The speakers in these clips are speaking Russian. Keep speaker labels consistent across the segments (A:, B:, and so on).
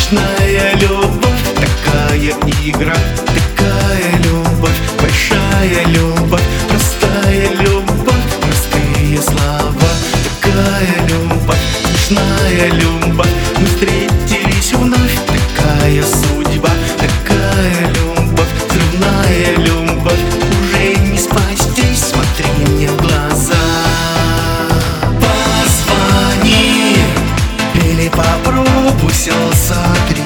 A: Ночная любовь, такая игра, такая любовь, большая любовь, простая любовь, простые слова, такая любовь, ночная любовь, мы встретились вновь, такая судьба, такая любовь, взрывная любовь, уже не спастись, смотри мне в глаза. Позвони или попробуй, все сотри.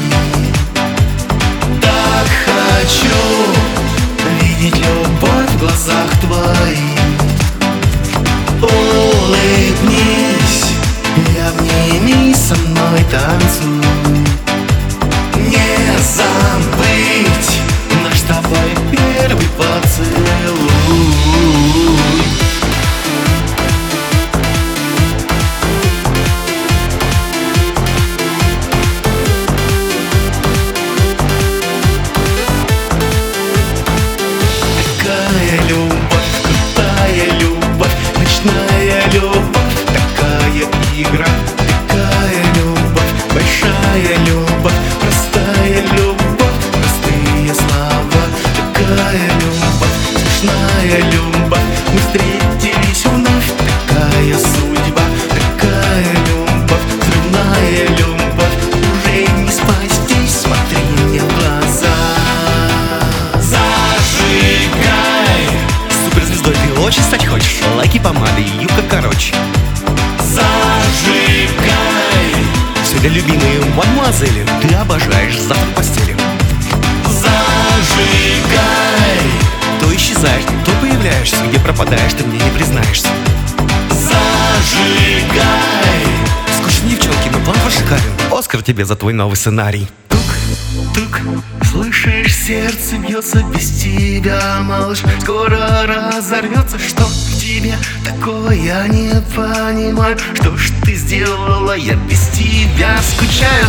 A: Так хочу видеть любовь в глазах твоих. Улыбнись и обними, со мной танцуй. Не забыть наш с тобой первый поцелуй. Такая любовь, крутая любовь, ночная любовь, такая игра, такая любовь, большая любовь, простая любовь, простые слова, такая любовь, смешная любовь, мы встретились вновь, такая судьба, такая любовь, взрывная любовь, уже не спастись, смотри мне в глаза. Зажигай!
B: Суперзвездой ты очень стать хочешь? Лайки, помады и юбка короче.
A: Зажигай!
B: Все для любимой мадемуазели ты обожаешь завтра в постели.
A: Зажигай!
B: То исчезаешь, то появляешься, где пропадаешь, ты мне не признаешься.
A: Зажигай!
B: Скучные девчонки, но план ваш шикарен. Оскар тебе за твой новый сценарий.
A: Тук, слышишь, сердце бьется без тебя, малыш. Скоро разорвется, что в тебе такого я не понимаю. Что ж ты сделала, я без тебя скучаю.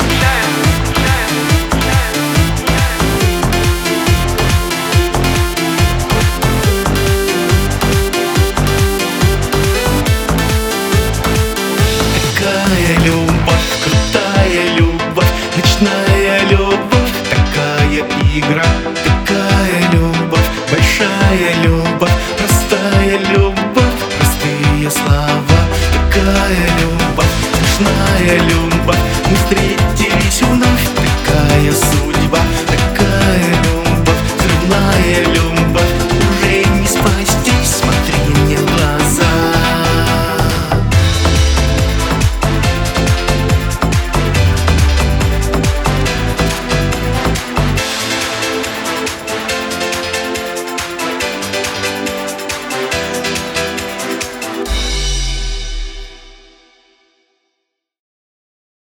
A: Такая любовь, крутая любовь, ночная любовь, такая игра, такая любовь, большая любовь, простая любовь, простые слова, такая любовь, смешная любовь, мы встретились.